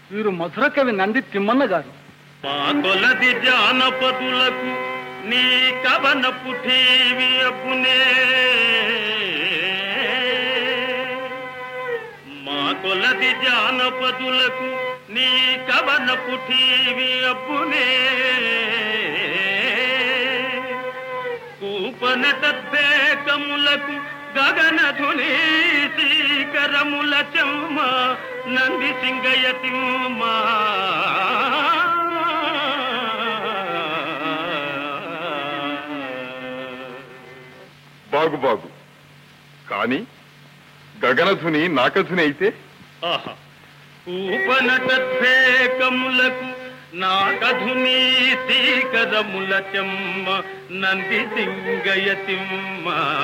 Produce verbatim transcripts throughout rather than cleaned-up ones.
వీరు మధుర కవి నంది తిమ్మన్న గారు. మా కొలది జానపదులకు నీ కవన పుఠీవి అప్పునే, మా కొలది జానపదులకు నీ కవన పుఠీవి అప్పునే, కూపనటద్వేకములకు గగనధుని శ్రీకరముల చెమ్మ నంది సింగయతిమ్మ. బాగు బాగు, కాని గగనధుని నాకధుని అయితే ఆహా, కూపనటద్వేకములకు నాకధుని శ్రీకరముల చెమ్మ నంది సింగయతిమ్మ.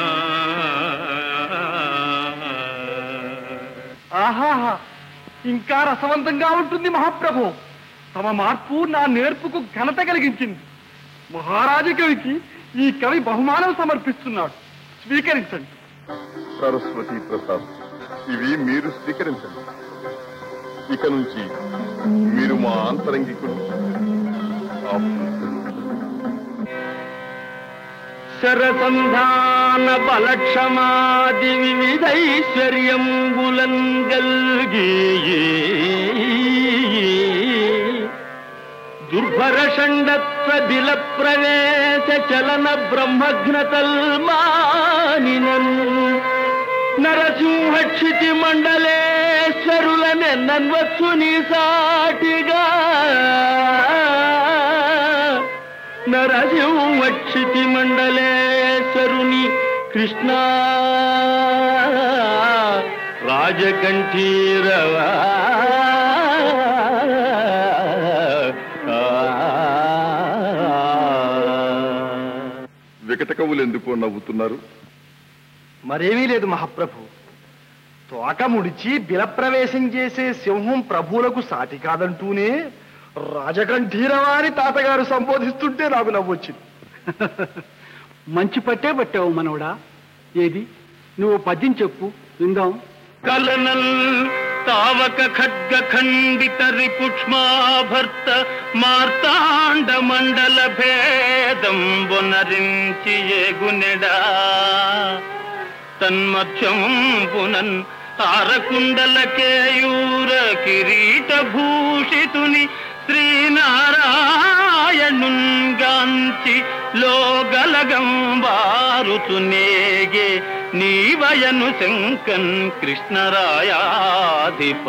ఆహాహా, ఇంకా రసవంతంగా ఉంటుంది మహాప్రభు. తమ మార్పు నా నేర్పుకు ఘనత కలిగించింది. మహారాజు కవికి ఈ కవి బహుమానం సమర్పిస్తున్నాడు, స్వీకరించండి. సరస్వతి ప్రసాద్, ఇవి మీరు స్వీకరించండి. ఇక నుంచి మీరు మా ఆంతరంగికులు. శరసంధాన బలక్షమాది వివిధైశ్వర్యంబులం గల్గి దుర్భర షండత్వ దిల ప్రవేశ చలన బ్రహ్మఘ్నతల్మానినన్ నరసింహక్షితి మండలేశ్వరులనెన్నన్వచ్చు నీ సాటిగా. నరసింహక్షితి మండలేశ్వరుని కృష్ణ రాజకంఠీరవా. వికట కవులు ఎందుకో నవ్వుతున్నారు? మరేమీ లేదు మహాప్రభు. తోక ముడిచి బిలప్రవేశం చేసే సింహం ప్రభువులకు సాటి కాదంటూనే రాజకంఠీరవారి తాతగారు సంబోధిస్తుంటే నాకు నవ్వొచ్చింది. మంచి పట్టే పట్టావు మనవడా. ఏది నువ్వు పద్యం చెప్పు విందాం. కలనల్ తావక ఖడ్గ ఖండిత రిపుక్ష్మాభర్త మార్తాండ మండల భేదం బొనరించి ఏగునెడా తన్మధ్యం పునన్ తారకుండల కేయూర కిరీట భూషితుని శ్రీనారాయణుంగాంచి లోగలగం వారుతునేగే నీవయను శంకన్ కృష్ణరాయాధిప.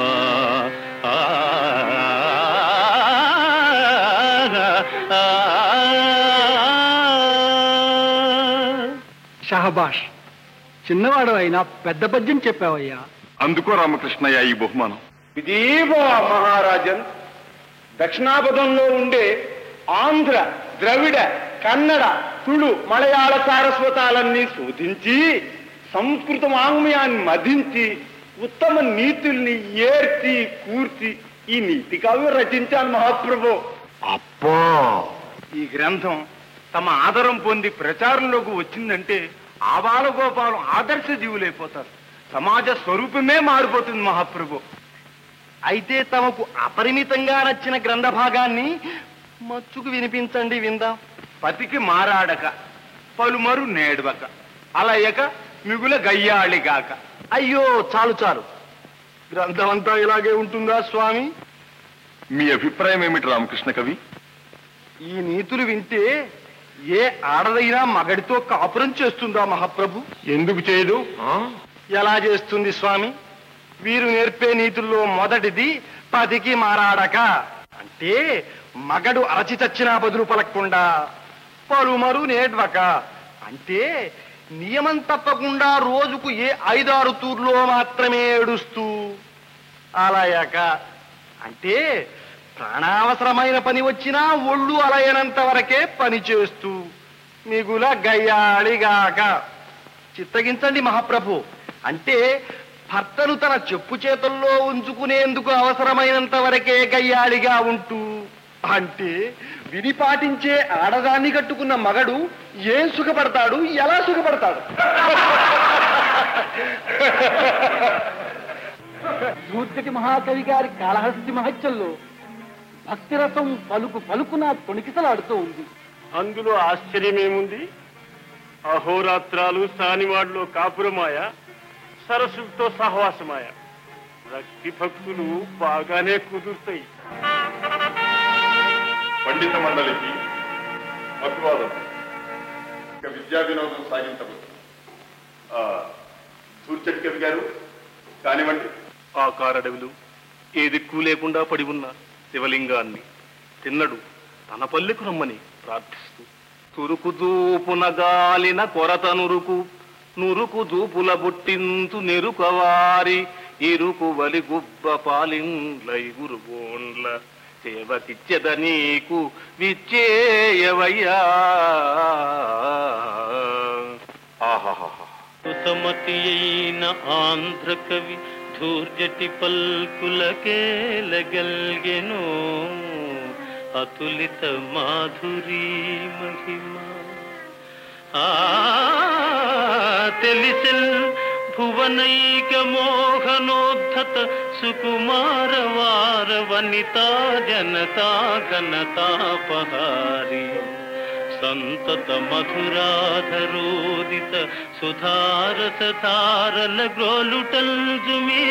షహబాష్, చిన్నవాడు అయినా పెద్ద పద్యం చెప్పావయ్యా. అందుకో రామకృష్ణయ్య ఈ బహుమానం. ఇదేవో మహారాజన్, దక్షిణాపథంలో ఉండే ఆంధ్ర, ద్రవిడ, కన్నడ, తుళు, మలయాళ సారస్వతాలన్నీ శోధించి సంస్కృత వాంగ్మయాన్ని మదించి ఉత్తమ నీతుల్ని ఏర్చి కూర్చి ఈ నీతి కావ్యం రచించాను మహాప్రభు. అబ్బా, ఈ గ్రంథం తమ ఆదరం పొంది ప్రచారంలోకి వచ్చిందంటే ఆబాల గోపాలం ఆదర్శ జీవులైపోతారు. సమాజ స్వరూపమే మారిపోతుంది మహాప్రభు. అయితే తమకు అపరిమితంగా నచ్చిన గ్రంథ భాగాన్ని మచ్చుకు వినిపించండి, విందాం. పతికి మారాడక పలుమరు నేడవక అలయక మిగుల గయ్యాళిగాక. అయ్యో చాలు చాలు, గ్రంథం అంతా ఇలాగే ఉంటుందా స్వామి? మీ అభిప్రాయం ఏమిటి రామకృష్ణ కవి? ఈ నీతులు వింటే ఏ ఆడదైనా మగడితో కాపురం చేస్తుందా మహాప్రభు? ఎందుకు చేయదు? ఎలా చేస్తుంది స్వామి? వీరు నేర్పే నీతుల్లో మొదటిది పతికి మారాడక అంటే మగడు అరచి చచ్చినా బదులు పలకకుండా, పలుమరు నేడ్వక అంటే నియమం తప్పకుండా రోజుకు ఏ ఐదారు తూర్లో మాత్రమే ఏడుస్తూ, అలయక అంటే ప్రాణావసరమైన పని వచ్చినా ఒళ్ళు అలయనంత వరకే పని చేస్తూ, మిగుల గయ్యాళిగాక. చిత్తగించండి మహాప్రభు, అంటే భర్తను తన చెప్పు చేతుల్లో ఉంచుకునేందుకు అవసరమైనంత వరకే గయ్యాళిగా ఉంటూ, అంటే విని పాటించే ఆడదాన్ని కట్టుకున్న మగడు ఏం సుఖపడతాడు, ఎలా సుఖపడతాడు? దూర్జటి మహాకవి గారి కాళహస్తి మహత్యంలో భక్తిరసం పలుకు పలుకున తొణికిసలాడుతూ ఉంది. అందులో ఆశ్చర్యమేముంది? అహోరాత్రాలు సానివాడలో కాపురమాయ, సరస్సులతో సహవాసమాయ. భక్తి భక్తులు బాగానే కుదురుతాయి. పండిత మండలికి అభివాదం. ఇక విద్యా వినోదం సాగించవచ్చు. దూర్చటి కవి గారు కానివ్వండి. ఆ కారడవిలు ఏ దిక్కు లేకుండా పడి ఉన్న శివలింగాన్ని తిన్నడు తన పల్లెకు రమ్మని ప్రార్థిస్తూ, తురుకు దూపున గాలిన కొరత నురుకు నురుకు దూపుల బొట్టింతు నెరుకవారి ఇరుకు వలి గుబ్బ పాలిండ్లైగురు బోండ్ల సేవకిచ్చెద నీకు విచ్చేయవయ్యా. సుతమతి అయిన ఆంధ్ర కవి ధూర్జటి పల్కులకేలగల్గెను అతులిత మాధురీ మహిమ. ఆ తెలిసెల్ భువనైక మోహనోద్ధత సుకుమార వార వనితా జనతా ఘనతాపహారి సంతత మధురాధరోదిత సుధారస ధారల గ్రోలుటల్జుమీ.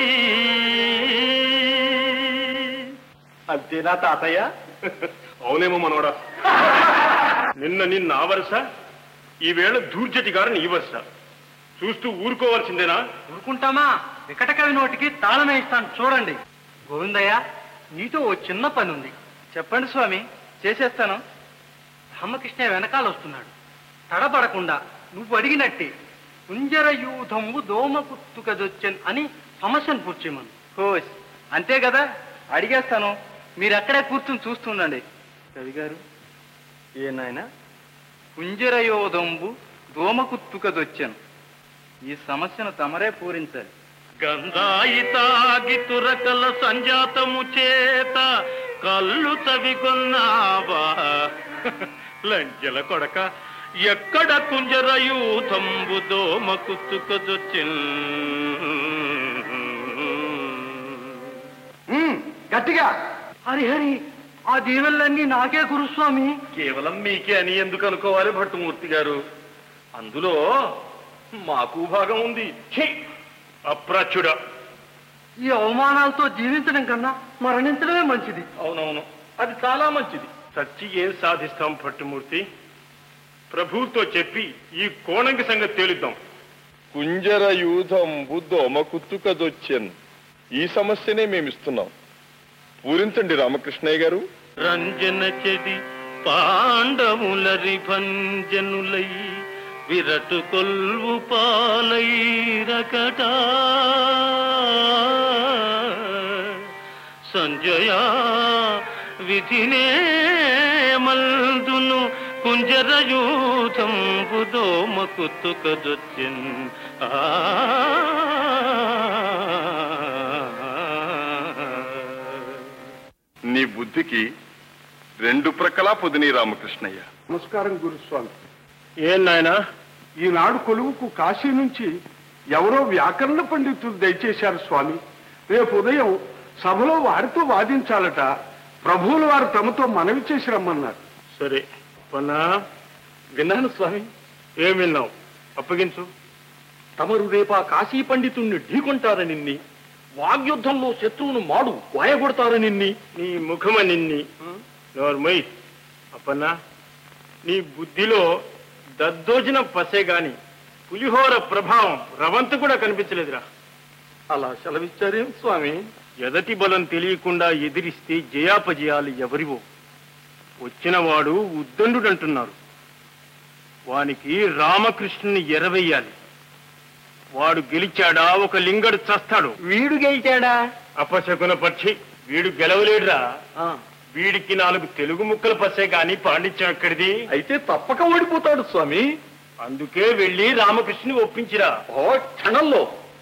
అంతేనా తాతయ్య? అవునేమో మనోడా. నిన్న నిన్న ఆ వరుస, ఈవేళ దూర్జటి గారు నీ వరుస. చూస్తూ ఊరుకోవాల్సిందేనా? ఊరుకుంటామా? వికట కవి నోటికి తాళమే ఇస్తాను, చూడండి. గోవిందయ్య, నీతో ఓ చిన్న పని ఉంది. చెప్పండి స్వామి, చేసేస్తాను. రామకృష్ణ వెనకాల వస్తున్నాడు. తడబడకుండా నువ్వు అడిగినట్టే కుంజర యూధంబు దోమ కుత్తుకదొచ్చన్ అని సమస్యను పూర్చేమను. కోస్ అంతే కదా, అడిగేస్తాను. మీరు అక్కడే కూర్చుని చూస్తుండండి. కవి గారు, ఏ నాయన? కుంజర యోధంబు దోమ కుత్తుకదొచ్చను. ఈ సమస్యను తమరే పూరించాలి. గంధాయితాగి తురకల సంజాతము చేత కళ్ళు తవిగొన్నావా లంజల కొడక, ఎక్కడ కుంజరయూథంబు దోమ కుత్తుకదొచ్చిన్. గట్టిగా హరిహరి, ఆ దీవెనలన్నీ నాకే గురుస్వామి. కేవలం మీకే అని ఎందుకు అనుకోవాలి భట్టుమూర్తి గారు? అందులో మాకు భాగం ఉంది. అప్రాచ్యుడా, ఈ అవమానాలతో జీవించడం కన్నా మరణించడమే మంచిది. అవునవును, అది చాలా మంచిది. సచ్చి ఏం సాధిస్తాం భట్టుమూర్తి? ప్రభువుతో చెప్పి ఈ కోణంకి సంగతి తేలుద్దాం. కుంజర యూధంబు దోమ కుత్తుకదొచ్చెన్. ఈ సమస్యనే మేమిస్తున్నాం. పూరించండి రామకృష్ణయ్య గారు. రంజన చెడి పాండవులరి భంజనులై విరటు కొల్వు పాలైరకట సంజయా విధినే మల్దును కుంజరయూథంబు దోమ కుత్తుకదొచ్చిన్. నీ బుద్ధికి రెండు ప్రక్కలా పొదిని రామకృష్ణయ్య. నమస్కారం గురుస్వామి. ఏం నాయనా? ఈనాడు కొలువుకు కాశీ నుంచి ఎవరో వ్యాకరణ పండితులు దయచేశారు స్వామి. రేపు ఉదయం సభలో వారితో వాదించాలట. ప్రభువుల వారు తమతో మనవి చేసి రమ్మన్నారు. సరే పన్నా, విన్నాను స్వామి. ఏం విన్నావు? అప్పగించు. తమరు రేపా కాశీ పండితుణ్ణి ఢీకొంటారనిన్ని, వాగ్యుద్ధంలో శత్రువును మాడు వాయగొడతారనిన్ని. నీ ముఖమ నిన్ని నోర్మై. అప్పన్నా, నీ బుద్ధిలో దద్దోజన పసే గాని పులిహోర ప్రభావం రవంత కూడా కనిపించలేదురా. అలా సెలవిచ్చారేం స్వామి? ఎదటి బలం తెలియకుండా ఎదిరిస్తే జయాపజయాలు ఎవరివో. వచ్చినవాడు ఉద్దండుడంటున్నారు. వానికి రామకృష్ణుని ఎరవేయాలి. వాడు గెలిచాడా ఒక లింగడు చస్తాడు. వీడు గెలిచాడా? అపశకున పక్షి, వీడు గెలవలేడురా. వీడికి నాలుగు తెలుగు ముక్కలు పసే గాని పాండిత్యం ఎక్కడిది? అయితే తప్పక ఓడిపోతాడు స్వామి. అందుకే వెళ్ళి రామకృష్ణుని ఒప్పించిరా. ఓ క్షణంలో.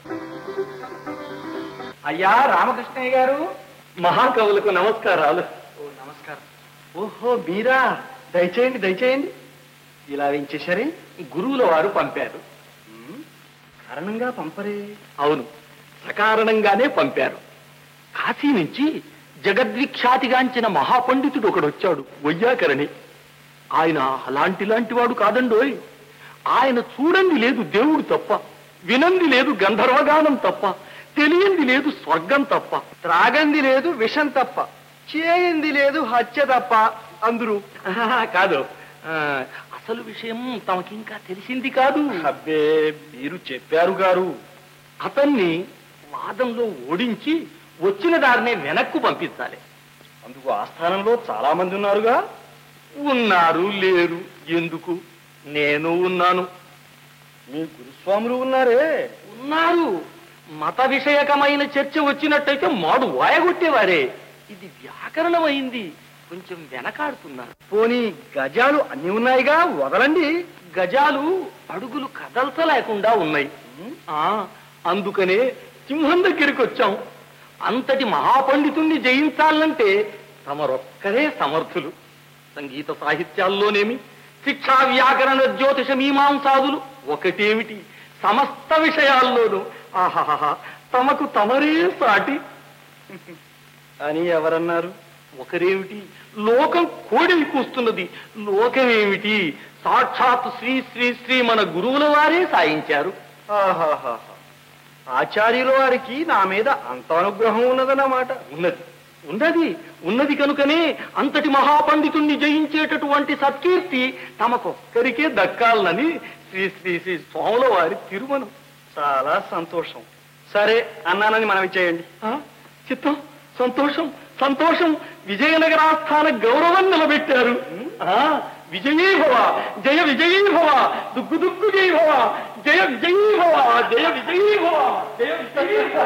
అయ్యా రామకృష్ణయ్య గారు, మహాకవులకు నమస్కారాలు. ఓ నమస్కారం. ఓహో మీరా, దయచేయండి దయచేయండి. ఇలా వేయించేసరి గురువుల వారు పంపారు. కారణంగా పంపరే. అవును, సకారణంగానే పంపారు. కాశీ నుంచి జగద్విఖ్యాతిగాంచిన మహాపండితుడు ఒకడొచ్చాడు, వయ్యాకరణి. ఆయన అలాంటి లాంటి వాడు కాదండోయ్. ఆయన చూడండి లేదు దేవుడు తప్ప, వినంది లేదు గంధర్వగానం తప్ప, తెలియంది లేదు స్వర్గం తప్ప, త్రాగంది లేదు విషం తప్ప, చేయింది లేదు హత్య తప్ప అందరూ. కాదు, ఆ, అసలు విషయం తమకింకా తెలిసింది కాదు. అబ్బే, మీరు చెప్పారు గారు. అతన్ని వాదంలో ఓడించి వచ్చిన దారినే వెనక్కు పంపించాలి. అందుకు ఆస్థానంలో చాలా మంది ఉన్నారుగా. ఉన్నారు లేరు ఎందుకు, నేను ఉన్నాను. మీ గురుస్వాములు ఉన్నారే. ఉన్నారు. మత విషయకమైన చర్చ వచ్చినట్టయితే మాడు వాయగొట్టేవారే. ఇది వ్యాకరణమైంది, కొంచెం వెనకాడుతున్నారు. పోనీ గజాలు అన్ని ఉన్నాయిగా, వదలండి. గజాలు అడుగులు కదల్చలేకుండా ఉన్నాయి. ఆ అందుకనే సింహం దగ్గరికి వచ్చాం. అంతటి మహాపండితుణ్ణి జయించాలంటే తమరొక్కరే సమర్థులు. సంగీత సాహిత్యాల్లోనేమి, శిక్షా వ్యాకరణ జ్యోతిష మీమాంసాదులు ఒకటేమిటి, సమస్త విషయాల్లోనూ ఆహాహా తమకు తమరే సాటి అని ఎవరన్నారు? ఒకరేమిటి, లోకం కోడిని కూస్తున్నది. లోకమేమిటి, సాక్షాత్ శ్రీ శ్రీ శ్రీ మన గురువుల వారే సాయించారు. ఆహాహా, ఆచార్యుల వారికి నా మీద అంత అనుగ్రహం ఉన్నదన్నమాట. ఉన్నది ఉన్నది ఉన్నది కనుకనే అంతటి మహాపండితుణ్ణి జయించేటటువంటి సత్కీర్తి తమకొక్కరికే దక్కాలని శ్రీ శ్రీ శ్రీ స్వాముల వారి తిరుమణం. చాలా సంతోషం. సరే అన్నానని మనం ఇచ్చేయండి. చిత్తం, సంతోషం సంతోషం. విజయనగరాస్థాన గౌరవం నిలబెట్టారు. ఆ విజయీభవ, జయ విజయీభవ, దుగ్గు దుగ్గు జయభవ, జయ విజయీభవ, జయ విజయీభవ, జయ విజయీభవ.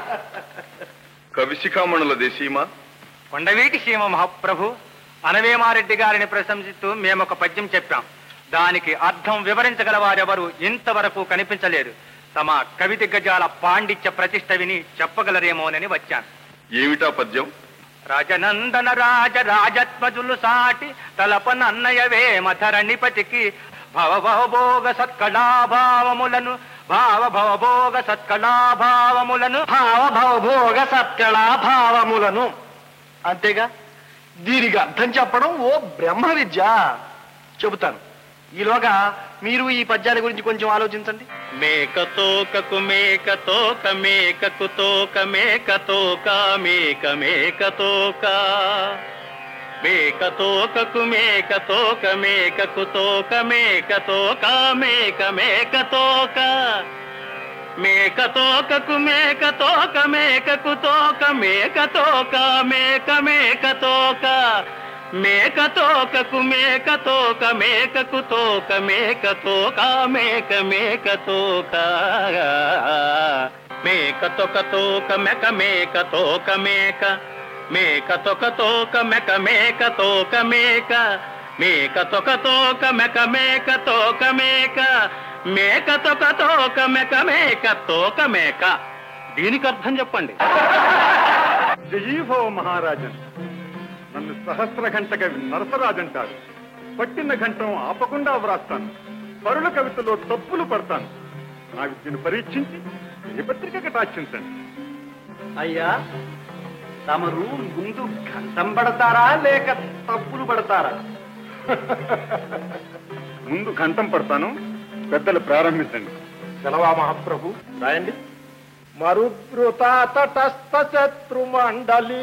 కవిశిఖామణుల దేశీమా, కొండవీటి సీమ మహాప్రభు, అనవేమారెడ్డి గారిని ప్రశంసిస్తూ మేము ఒక పద్యం చెప్పాం. దానికి అర్థం వివరించగల వారెవరు ఇంతవరకు కనిపించలేదు. తమ కవి దిగ్గజాల పాండిత్య ప్రతిష్ట విని చెప్పగలరేమోనని వచ్చాను. ఏమిటా పద్యం? రాజనందన రాజ రాజత్మజులు సాటి తలపనన్నయవే మధరణిపతికి భవ భవభోగ సత్కళాభావములను భావ భవభోగ సత్కళాభావములను భావ భవభోగ సత్కళాభావములను. అంతేగా, దీనికి అర్థం చెప్పడం ఓ బ్రహ్మ విద్య. చెబుతాను. ఈలోగా మీరు ఈ పద్యాల గురించి కొంచెం ఆలోచించండి. మేకతోకకు మేకతోక మేకకు తోక మేకతోక మేక మేకతోక మేకతోకకు మేకతోక మేకకు తోక మేకతోక మేక మేకతోక మేకతోకకు మేకతోక మేకకు తోక మేకతోక మేక మేకతోక మేకతోకకు మేకతోక మేకకు తోక మేకతోక మేక మేకతోక మేకతోక తోక మెక మేకతోక మేక మేకతోక తోక మెక మేకతోక మేక మేకతోక తోక మెక మేకతోక మేక మేకతోక తోక మెక మేకతోక మేక. దీనికి అర్థం చెప్పండి. జయీభవ మహారాజన్. నన్ను సహస్ర ఘంట కవి నరసరాజంటారు. పట్టిన ఘంటం ఆపకుండా వ్రాస్తాను. పరుల కవితలో తప్పులు పడతాను. నా విద్యను పరీక్షించి ఏ పత్రిక కటాక్షించండి. అయ్యా, తమరు ముందు గంటం పడతారా లేక తప్పులు పడతారా? ముందు ఘంటం పడతాను. పెద్దలు ప్రారంభించండి. సెలవా మహాప్రభు. రాయండి. మరుద్రుత తటస్థ శత్రు మండలి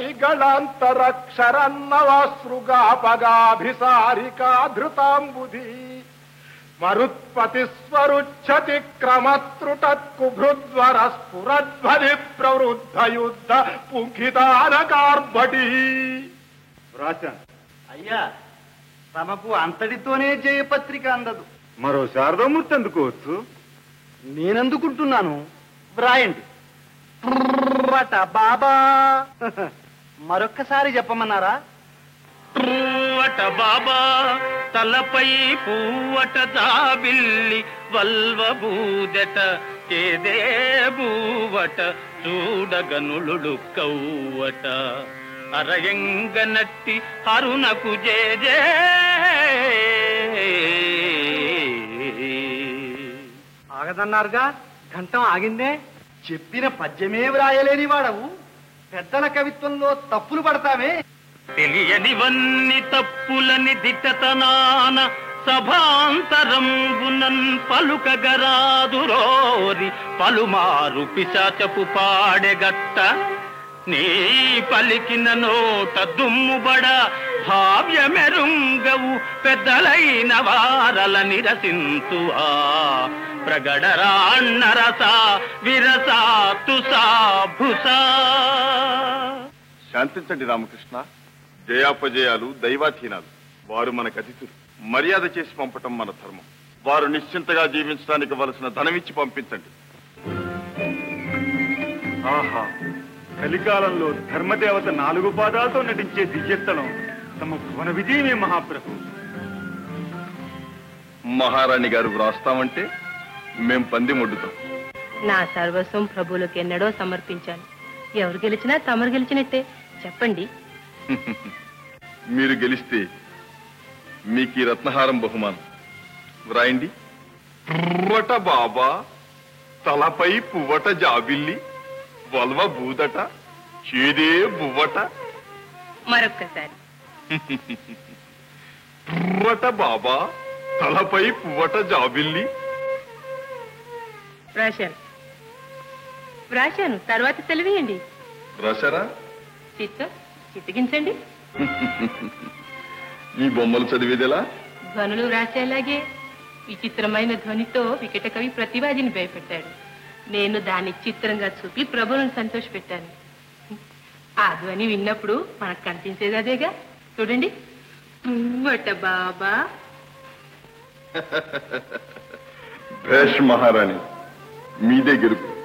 గళాంతరక్షరన్నవసృగాపగాభిసారికా ధృతాంబుధి మరుత్పతి స్వరుచ్చతి క్రమత్రుటత్కుభృద్వర స్ఫురధ్వని ప్రవృద్ధ యుద్ధ పుంఖితానకార్భటి. రాశాను. అయ్యా, తమకు అంతటితోనే జయపత్రిక అందదు. మరో శారదామూర్తి అందుకోవచ్చు. నేనందుకుంటున్నాను. వ్రాయండి. ట్రట బాబా. మరొక్కసారి చెప్పమన్నారా? పూవట బాబా తలపై పూవట జాబిల్లి వల్వ బూదట చేదే బూవట చూడగనులుడు కవ్వట అరయంగనట్టి హరునకు జేజే. ఆగదన్నారుగా, ఘంటం ఆగిందే. చెప్పిన పద్యమే వ్రాయలేని వాడవు పెద్దల కవిత్వంలో తప్పులు పడతావే. తెలియనివన్ని తప్పులని దిట్టతనాన సభాంతరంబునన్ పలుకగరాదురోరి పలుమారు పిశాచపు పాడెగట్ట నీ పలికిన నోట దుమ్ముబడ భావ్యమెరుంగవు పెద్దలైన వారల నిరసింతువా ప్రగడరాన్నరస విరసా తుసా భుసా. శాంతించండి రామకృష్ణ. జయాపజయాలు దైవాధీనాలు. వారు మనకు అతిథులు. మర్యాద చేసి పంపటం మన ధర్మం. వారు నిశ్చింతగా జీవించడానికి వలసిన ధనమిచ్చి పంపించండి. ఆహా, కలికాలంలో ధర్మదేవత నాలుగు పాదాలతో నటించే దివ్యత్తనం తమ భువన విజయమే మహాప్రభు. మహారాణి గారు వ్రాస్తామంటే మేం పంది మొడ్డుతాం. నా సర్వస్వం ప్రభువులకు ఎన్నడో సమర్పించాను. ఎవరు గెలిచినా తమరు గెలిచినట్టే. చెప్పండి. మీరు గెలిస్తే మీకు ఈ రత్నహారం బహుమానం. వ్రాయండి. పువ్వట బాబా తలపై పువ్వట జాబిల్లి వల్వ బూదట చేదే బువ్వట. మరొక్కసారి. పువ్వట బాబా తలపై పువ్వట జాబిల్లి. రాశాను రాశాను తర్వాత సెలవేయండి. రాశారా? చిత్తం చిత్తగించండి. ఈ బొమ్మలు చదివేదిలా? ధ్వనులు రాసేలాగే విచిత్రమైన ధ్వనితో వికట కవి ప్రతివాదిని భయపెట్టాడు. నేను దాన్ని చిత్రంగా చూపి ప్రభువులను సంతోషపెట్టాను. ఆ ధ్వని విన్నప్పుడు మనకు కనిపించేది అదేగా. చూడండి. పువ్వట బాబా. భేష్ మహారాణి, మీదే గెలుపు.